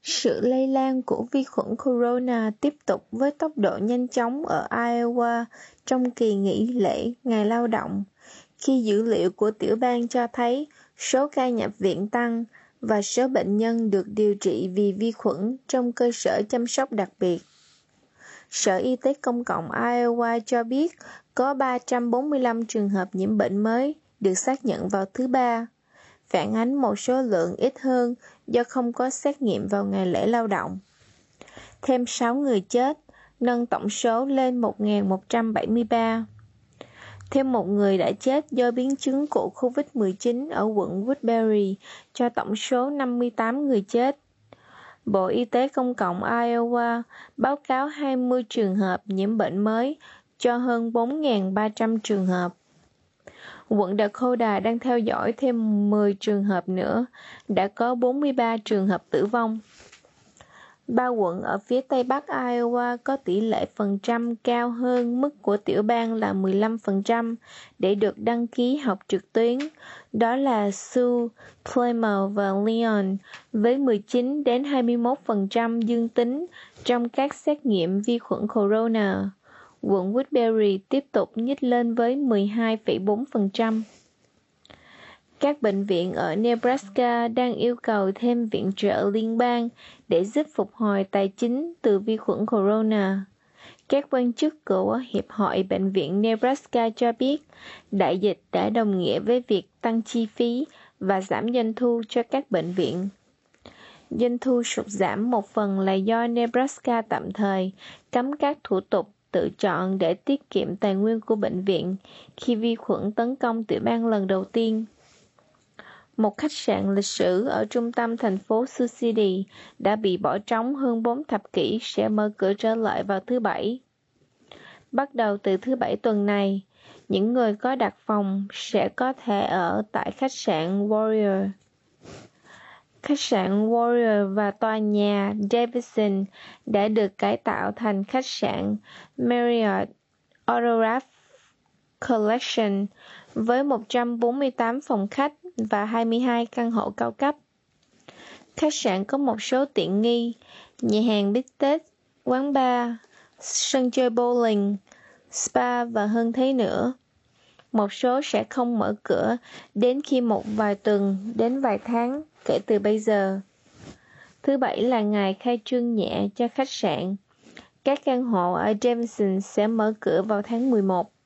Sự lây lan của vi khuẩn corona tiếp tục với tốc độ nhanh chóng ở Iowa trong kỳ nghỉ lễ Ngày Lao động, khi dữ liệu của tiểu bang cho thấy số ca nhập viện tăng và số bệnh nhân được điều trị vì vi khuẩn trong cơ sở chăm sóc đặc biệt. Sở Y tế Công cộng Iowa cho biết có 345 trường hợp nhiễm bệnh mới được xác nhận vào thứ Ba, phản ánh một số lượng ít hơn do không có xét nghiệm vào ngày lễ lao động. Thêm 6 người chết, nâng tổng số lên 1.173. Thêm một người đã chết do biến chứng của COVID-19 ở quận Woodbury cho tổng số 58 người chết. Bộ Y tế Công cộng Iowa báo cáo 20 trường hợp nhiễm bệnh mới cho hơn 4.300 trường hợp. Quận Dakota đang theo dõi thêm 10 trường hợp nữa, đã có 43 trường hợp tử vong. 3 quận ở phía Tây Bắc Iowa có tỷ lệ phần trăm cao hơn mức của tiểu bang là 15% để được đăng ký học trực tuyến, đó là Sioux, Plymouth và Leon, với 19 đến 21% dương tính trong các xét nghiệm vi khuẩn corona. Quận Woodbury tiếp tục nhích lên với 12,4%. Các bệnh viện ở Nebraska đang yêu cầu thêm viện trợ liên bang để giúp phục hồi tài chính từ vi khuẩn corona. Các quan chức của Hiệp hội Bệnh viện Nebraska cho biết đại dịch đã đồng nghĩa với việc tăng chi phí và giảm doanh thu cho các bệnh viện. Doanh thu sụt giảm một phần là do Nebraska tạm thời cấm các thủ tục tự chọn để tiết kiệm tài nguyên của bệnh viện khi vi khuẩn tấn công tiểu bang lần đầu tiên. Một khách sạn lịch sử ở trung tâm thành phố Sioux City đã bị bỏ trống hơn 4 thập kỷ sẽ mở cửa trở lại vào thứ Bảy. Bắt đầu từ thứ Bảy tuần này, những người có đặt phòng sẽ có thể ở tại khách sạn Warrior. Khách sạn Warrior và tòa nhà Davidson đã được cải tạo thành khách sạn Marriott Autograph Collection với 148 phòng khách và 22 căn hộ cao cấp. Khách sạn có một số tiện nghi, nhà hàng buffet, quán bar, sân chơi bowling, spa và hơn thế nữa. Một số sẽ không mở cửa đến khi một vài tuần đến vài tháng kể từ bây giờ. Thứ Bảy là ngày khai trương nhẹ cho khách sạn. Các căn hộ ở Jameson sẽ mở cửa vào tháng 11.